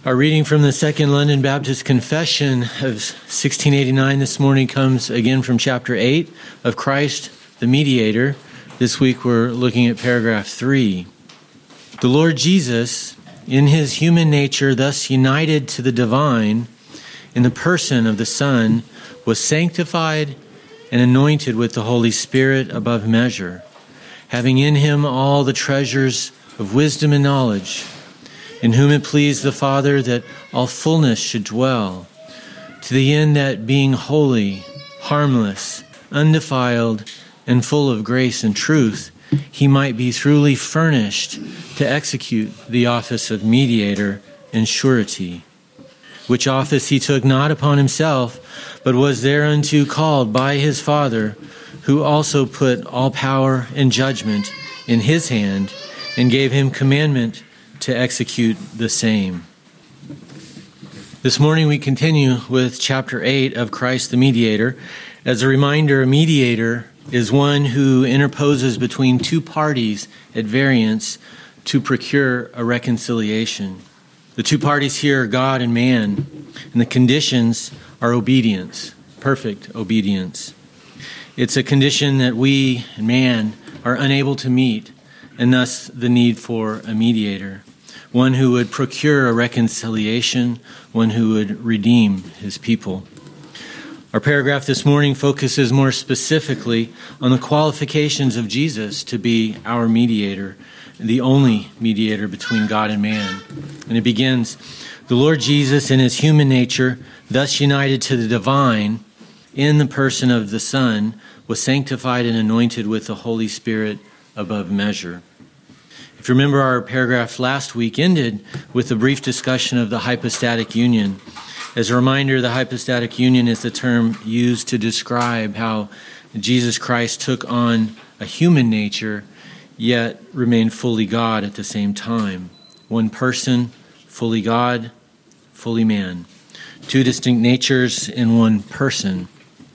Our reading from the Second London Baptist Confession of 1689 this morning comes again from chapter 8 of Christ the Mediator. This week we're looking at paragraph 3. The Lord Jesus, in his human nature thus united to the divine in the person of the Son, was sanctified and anointed with the Holy Spirit above measure, having in him all the treasures of wisdom and knowledge, in whom it pleased the Father that all fullness should dwell, to the end that being holy, harmless, undefiled, and full of grace and truth, he might be truly furnished to execute the office of mediator and surety, which office he took not upon himself, but was thereunto called by his Father, who also put all power and judgment in his hand, and gave him commandment to execute the same. This morning we continue with chapter 8 of Christ the Mediator. As a reminder, a mediator is one who interposes between two parties at variance to procure a reconciliation. The two parties here are God and man, and the conditions are obedience, perfect obedience. It's a condition that we and man are unable to meet, and thus the need for a mediator, one who would procure a reconciliation, one who would redeem his people. Our paragraph this morning focuses more specifically on the qualifications of Jesus to be our mediator, the only mediator between God and man. And it begins, the Lord Jesus in his human nature, thus united to the divine in the person of the Son, was sanctified and anointed with the Holy Spirit above measure. If you remember, our paragraph last week ended with a brief discussion of the hypostatic union. As a reminder, the hypostatic union is the term used to describe how Jesus Christ took on a human nature, yet remained fully God at the same time. One person, fully God, fully man. Two distinct natures in one person.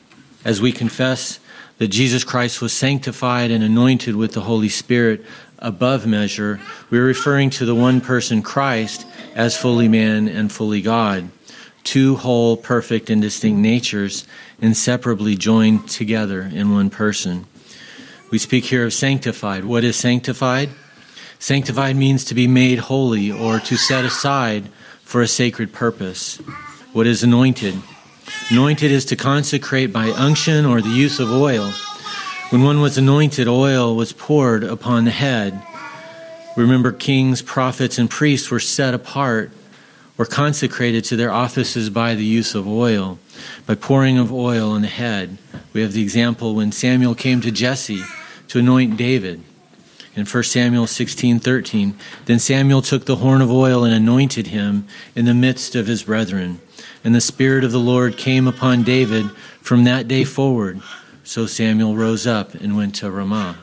As we confess that Jesus Christ was sanctified and anointed with the Holy Spirit above measure, we're referring to the one person Christ as fully man and fully God. Two whole, perfect, and distinct natures inseparably joined together in one person. We speak here of sanctified. What is sanctified? Sanctified means to be made holy or to set aside for a sacred purpose. What is anointed? Anointed is to consecrate by unction or the use of oil. When one was anointed, oil was poured upon the head. Remember, kings, prophets, and priests were set apart or consecrated to their offices by the use of oil, by pouring of oil on the head. We have the example when Samuel came to Jesse to anoint David. In 1 Samuel 16:13, then Samuel took the horn of oil and anointed him in the midst of his brethren. And the Spirit of the Lord came upon David from that day forward. So Samuel rose up and went to Ramah.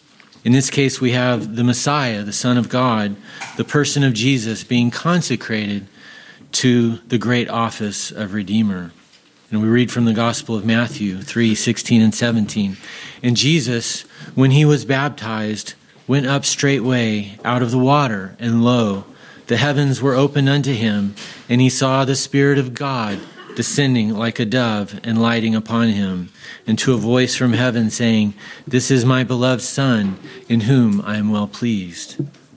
In this case, we have the Messiah, the Son of God, the person of Jesus, being consecrated to the great office of Redeemer. And we read from the Gospel of Matthew 3:16 and 17. And Jesus, when he was baptized, went up straightway out of the water, and lo, the heavens were opened unto him, and he saw the Spirit of God descending like a dove and lighting upon him, and to a voice from heaven saying, This is my beloved Son, in whom I am well pleased.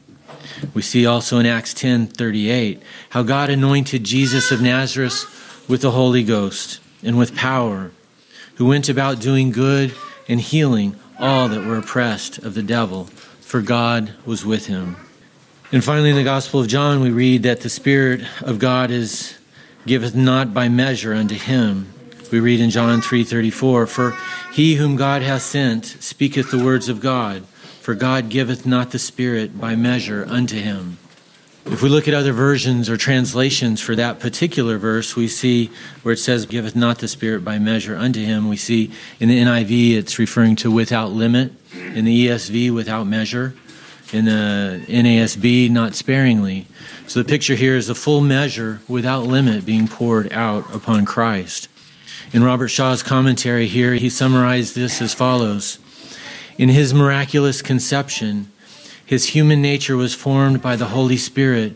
We see also in Acts 10:38 how God anointed Jesus of Nazareth with the Holy Ghost and with power, who went about doing good and healing all that were oppressed of the devil, for God was with him. And finally, in the Gospel of John, we read that the Spirit of God giveth not by measure unto him. We read in John 3:34, For he whom God hath sent speaketh the words of God, for God giveth not the Spirit by measure unto him. If we look at other versions or translations for that particular verse, we see where it says, Giveth not the Spirit by measure unto him. We see in the NIV it's referring to without limit, in the ESV without measure, in the NASB not sparingly. So the picture here is the full measure without limit being poured out upon Christ. In Robert Shaw's commentary here, he summarized this as follows. In his miraculous conception, his human nature was formed by the Holy Spirit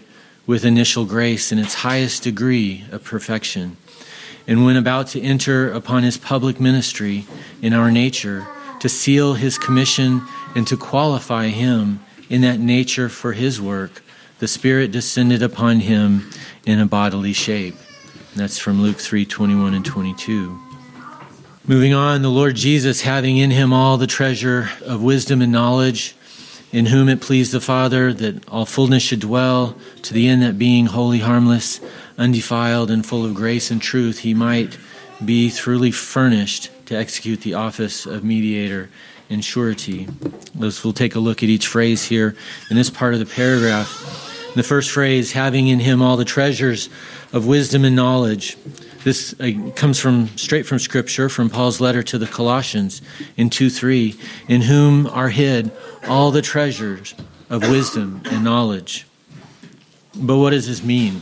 with initial grace in its highest degree of perfection. And when about to enter upon his public ministry in our nature, to seal his commission and to qualify him in that nature for his work, the Spirit descended upon him in a bodily shape. And that's from Luke 3:21 and 22. Moving on, the Lord Jesus, having in him all the treasure of wisdom and knowledge, in whom it pleased the Father that all fullness should dwell, to the end that being wholly harmless, undefiled, and full of grace and truth, he might be truly furnished to execute the office of mediator in surety. We'll take a look at each phrase here in this part of the paragraph. The first phrase, having in him all the treasures of wisdom and knowledge. This comes straight from Scripture, from Paul's letter to the Colossians in 2:3, in whom are hid all the treasures of wisdom and knowledge. But what does this mean?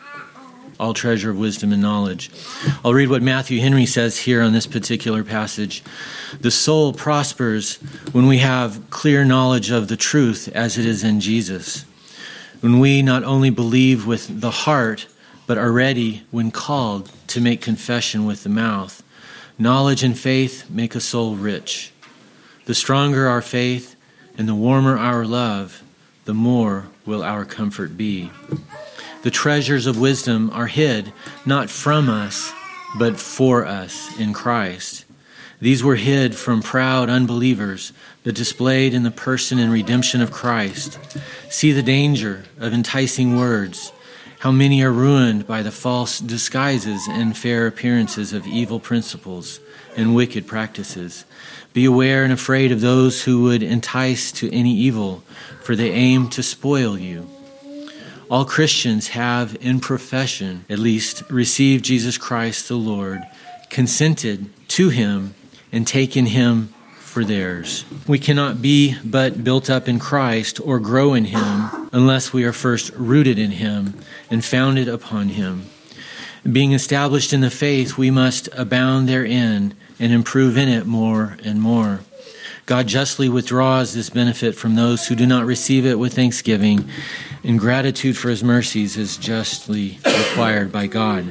All treasure of wisdom and knowledge. I'll read what Matthew Henry says here on this particular passage. The soul prospers when we have clear knowledge of the truth as it is in Jesus. When we not only believe with the heart, but are ready, when called, to make confession with the mouth. Knowledge and faith make a soul rich. The stronger our faith and the warmer our love, the more will our comfort be. The treasures of wisdom are hid, not from us, but for us in Christ. These were hid from proud unbelievers, but displayed in the person and redemption of Christ. See the danger of enticing words. How many are ruined by the false disguises and fair appearances of evil principles and wicked practices. Be aware and afraid of those who would entice to any evil, for they aim to spoil you. All Christians have, in profession at least, received Jesus Christ the Lord, consented to him, and taken him for theirs. We cannot be but built up in Christ or grow in him unless we are first rooted in him and founded upon him. Being established in the faith, we must abound therein and improve in it more and more. God justly withdraws this benefit from those who do not receive it with thanksgiving, and gratitude for his mercies is justly required by God.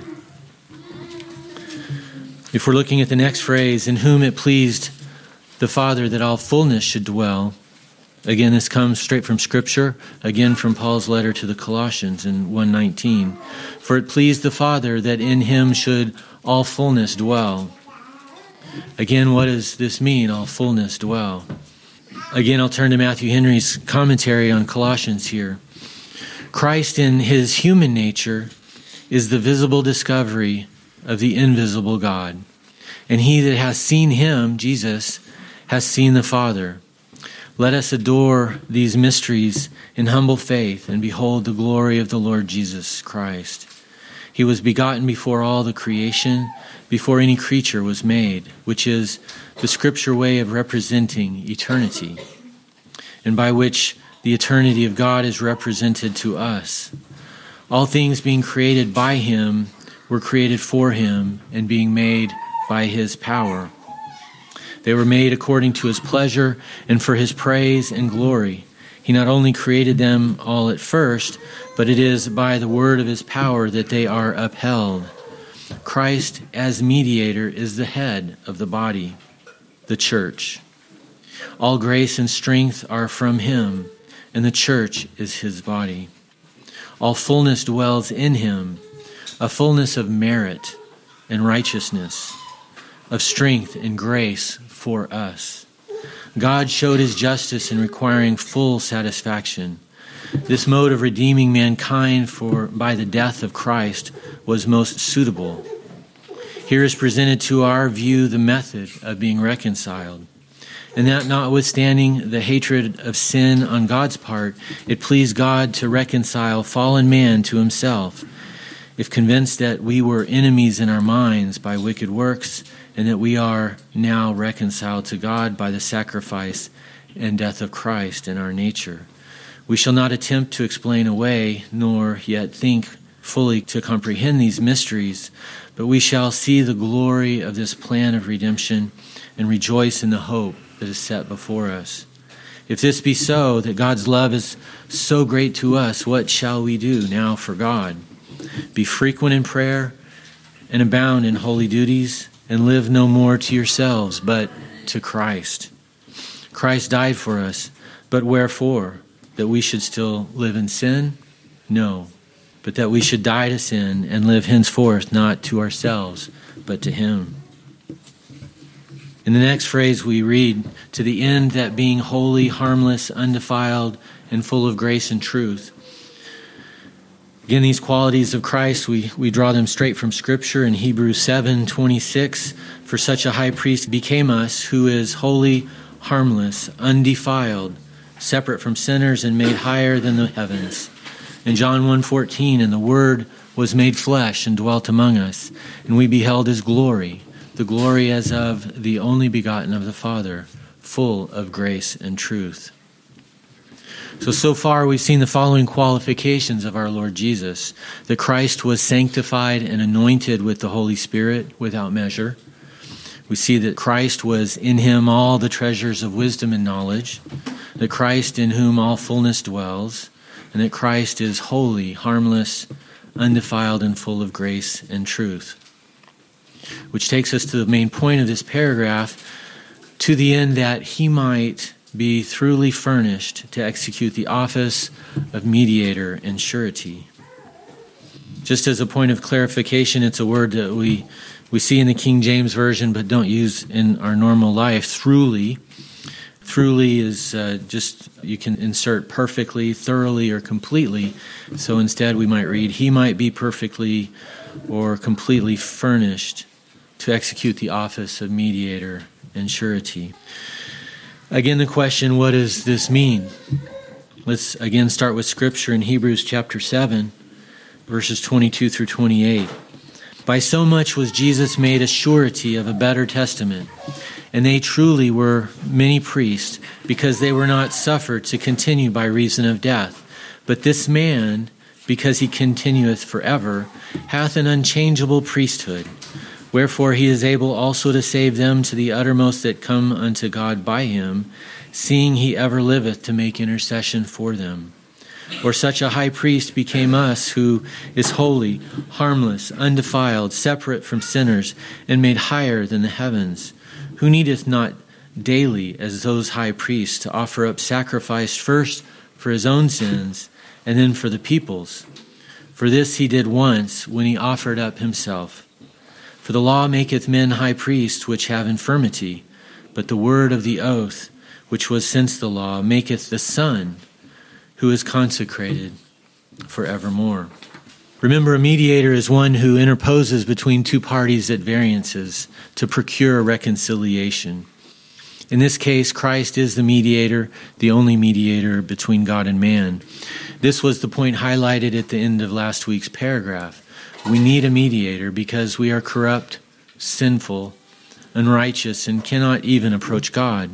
If we're looking at the next phrase, in whom it pleased the Father that all fullness should dwell. Again, this comes straight from Scripture, again from Paul's letter to the Colossians in 1:19. For it pleased the Father that in him should all fullness dwell. Again, what does this mean, all fullness dwell? Again, I'll turn to Matthew Henry's commentary on Colossians here. Christ in his human nature is the visible discovery of the invisible God. And he that has seen him, Jesus, has seen the Father. Let us adore these mysteries in humble faith and behold the glory of the Lord Jesus Christ. He was begotten before all the creation, before any creature was made, which is the Scripture way of representing eternity, and by which the eternity of God is represented to us. All things being created by him were created for him, and being made by his power. They were made according to his pleasure and for his praise and glory. He not only created them all at first, but it is by the word of his power that they are upheld. Christ, as mediator, is the head of the body, the church. All grace and strength are from him, and the church is his body. All fullness dwells in him, a fullness of merit and righteousness, of strength and grace for us. God showed his justice in requiring full satisfaction. This mode of redeeming mankind by the death of Christ was most suitable. Here is presented to our view the method of being reconciled. And that notwithstanding the hatred of sin on God's part, it pleased God to reconcile fallen man to himself. If convinced that we were enemies in our minds by wicked works, and that we are now reconciled to God by the sacrifice and death of Christ in our nature. We shall not attempt to explain away, nor yet think fully to comprehend these mysteries, but we shall see the glory of this plan of redemption and rejoice in the hope that is set before us. If this be so, that God's love is so great to us, what shall we do now for God? Be frequent in prayer and abound in holy duties, and live no more to yourselves, but to Christ. Christ died for us, but wherefore? That we should still live in sin? No, but that we should die to sin and live henceforth not to ourselves, but to him. In the next phrase we read, to the end that being holy, harmless, undefiled, and full of grace and truth. Again, these qualities of Christ, we draw them straight from Scripture in Hebrews 7:26. For such a high priest became us, who is holy, harmless, undefiled, separate from sinners, and made higher than the heavens. In John 1:14, and the Word was made flesh and dwelt among us, and we beheld his glory, the glory as of the only begotten of the Father, full of grace and truth. So far we've seen the following qualifications of our Lord Jesus. That Christ was sanctified and anointed with the Holy Spirit without measure. We see that Christ was in him all the treasures of wisdom and knowledge. That Christ in whom all fullness dwells. And that Christ is holy, harmless, undefiled, and full of grace and truth. Which takes us to the main point of this paragraph, to the end that he might be thoroughly furnished to execute the office of mediator and surety. Just as a point of clarification, it's a word that we see in the King James Version but don't use in our normal life, throughly. Throughly is just, you can insert perfectly, thoroughly, or completely. So instead we might read, he might be perfectly or completely furnished to execute the office of mediator and surety. Again, the question, what does this mean? Let's again start with Scripture in Hebrews chapter 7, verses 22 through 28. By so much was Jesus made a surety of a better testament, and they truly were many priests, because they were not suffered to continue by reason of death. But this man, because he continueth forever, hath an unchangeable priesthood. Wherefore he is able also to save them to the uttermost that come unto God by him, seeing he ever liveth to make intercession for them. For such a high priest became us, who is holy, harmless, undefiled, separate from sinners, and made higher than the heavens, who needeth not daily, as those high priests, to offer up sacrifice first for his own sins, and then for the people's. For this he did once, when he offered up himself. For the law maketh men high priests which have infirmity, but the word of the oath, which was since the law, maketh the Son, who is consecrated forevermore. Remember, a mediator is one who interposes between two parties at variances to procure a reconciliation. In this case, Christ is the mediator, the only mediator between God and man. This was the point highlighted at the end of last week's paragraph. We need a mediator because we are corrupt, sinful, unrighteous, and cannot even approach God.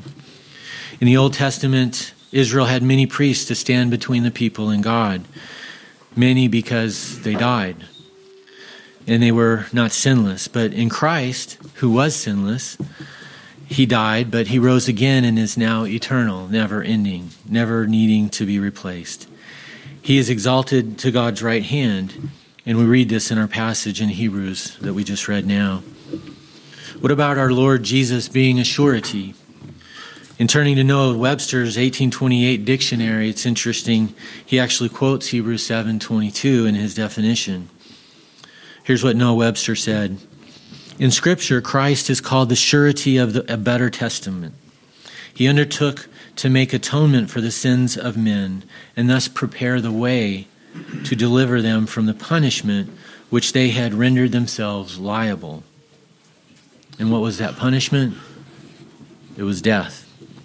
In the Old Testament, Israel had many priests to stand between the people and God. Many because they died, and they were not sinless. But in Christ, who was sinless, he died, but he rose again and is now eternal, never ending, never needing to be replaced. He is exalted to God's right hand, and we read this in our passage in Hebrews that we just read now. What about our Lord Jesus being a surety? In turning to Noah Webster's 1828 dictionary, it's interesting. He actually quotes Hebrews 7:22 in his definition. Here's what Noah Webster said. In Scripture, Christ is called the surety of a better testament. He undertook to make atonement for the sins of men and thus prepare the way to deliver them from the punishment which they had rendered themselves liable. And what was that punishment? It was death.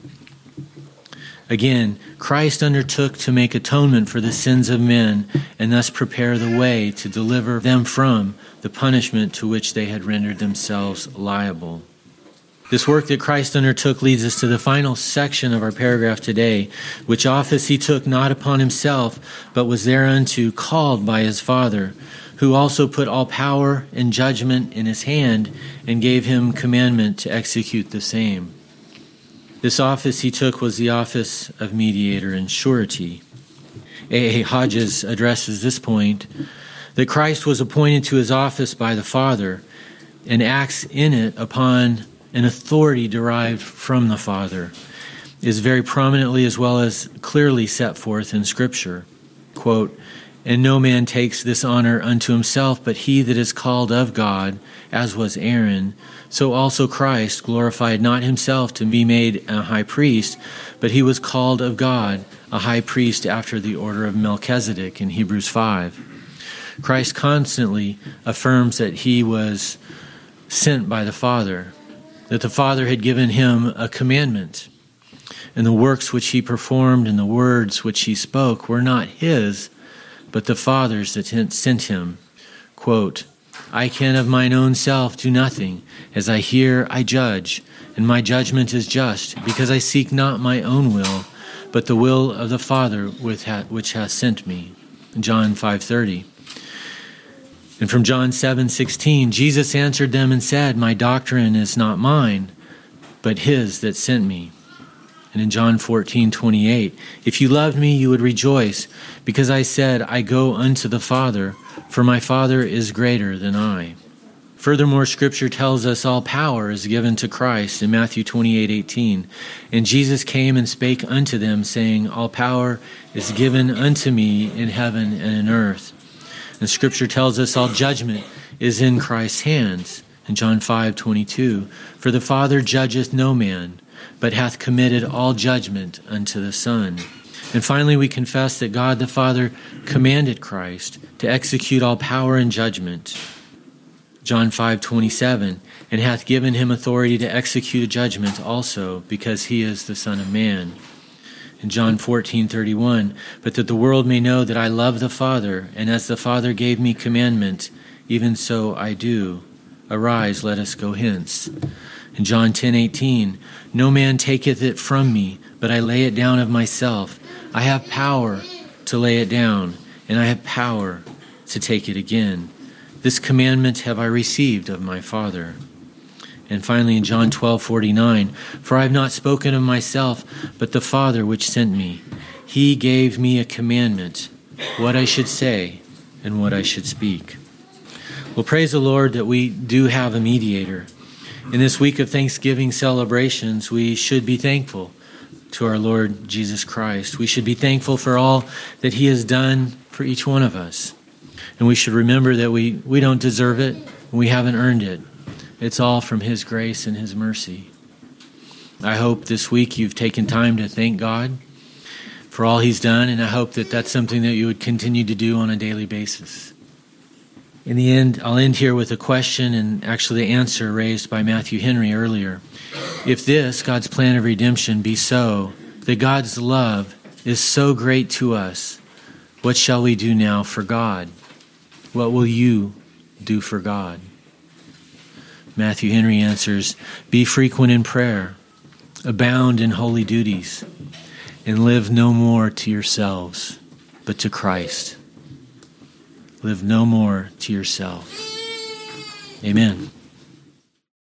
Again, Christ undertook to make atonement for the sins of men and thus prepare the way to deliver them from the punishment to which they had rendered themselves liable. This work that Christ undertook leads us to the final section of our paragraph today, which office he took not upon himself, but was thereunto called by his Father, who also put all power and judgment in his hand and gave him commandment to execute the same. This office he took was the office of mediator and surety. A. Hodges addresses this point, that Christ was appointed to his office by the Father and acts in it upon an authority derived from the Father, is very prominently as well as clearly set forth in Scripture. Quote, "And no man takes this honor unto himself, but he that is called of God, as was Aaron. So also Christ glorified not himself to be made a high priest, but he was called of God, a high priest after the order of Melchizedek," in Hebrews 5. Christ constantly affirms that he was sent by the Father, that the Father had given him a commandment, and the works which he performed and the words which he spoke were not his, but the Father's that sent him. Quote, "I can of mine own self do nothing. As I hear, I judge, and my judgment is just, because I seek not my own will, but the will of the Father which hath sent me." John 5:30. And from John 7:16, Jesus answered them and said, "My doctrine is not mine, but his that sent me." And in John 14:28, "If you loved me, you would rejoice, because I said, I go unto the Father, for my Father is greater than I." Furthermore, Scripture tells us all power is given to Christ in Matthew 28:18. "And Jesus came and spake unto them, saying, All power is given unto me in heaven and in earth." And Scripture tells us all judgment is in Christ's hands in John 5:22. "For the Father judgeth no man, but hath committed all judgment unto the Son." And finally, we confess that God the Father commanded Christ to execute all power and judgment. John 5:27, "And hath given him authority to execute a judgment also, because he is the Son of Man." In John 14:31, "But that the world may know that I love the Father, and as the Father gave me commandment, even so I do. Arise, let us go hence." In John 10:18, "No man taketh it from me, but I lay it down of myself. I have power to lay it down, and I have power to take it again. This commandment have I received of my Father." And finally in John 12:49, "For I have not spoken of myself, but the Father which sent me. He gave me a commandment, what I should say and what I should speak." Well, praise the Lord that we do have a mediator. In this week of Thanksgiving celebrations, we should be thankful to our Lord Jesus Christ. We should be thankful for all that he has done for each one of us. And we should remember that we don't deserve it, we haven't earned it. It's all from his grace and his mercy. I hope this week you've taken time to thank God for all he's done, and I hope that that's something that you would continue to do on a daily basis. In the end, I'll end here with a question and actually the answer raised by Matthew Henry earlier. If this, God's plan of redemption, be so, that God's love is so great to us, what shall we do now for God? What will you do for God? Matthew Henry answers, "Be frequent in prayer, abound in holy duties, and live no more to yourselves, but to Christ." Live no more to yourself. Amen.